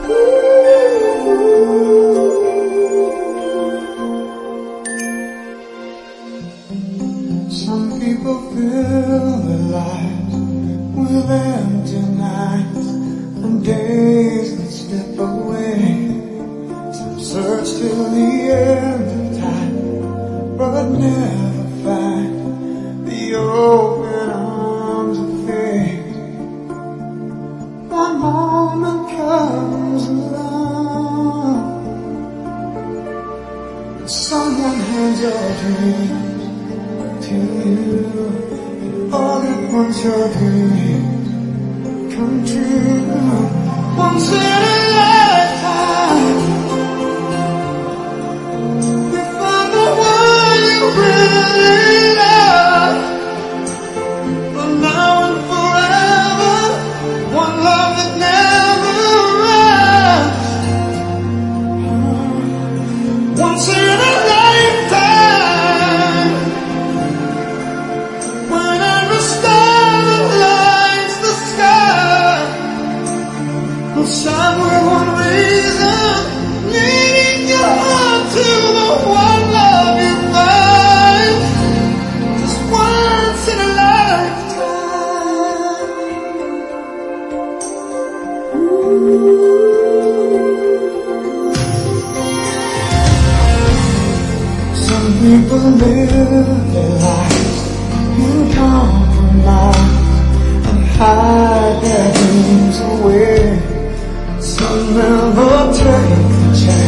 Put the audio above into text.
Some people fill their lives with empty nights and days that slip away. Some search till the end of time, but never find the open arms of faith. One moment comes along, and someone hands your dreams to you, and all at once your dreams come true. Once in a lifetime, you find the one you really love. For now and forever, one love that never ends. Once in a lifetime, shine with one reason, leading your heart to the one love you find, just once in a lifetime. Some people live their lives in compromise and hide their dreams away. Some never take the chance.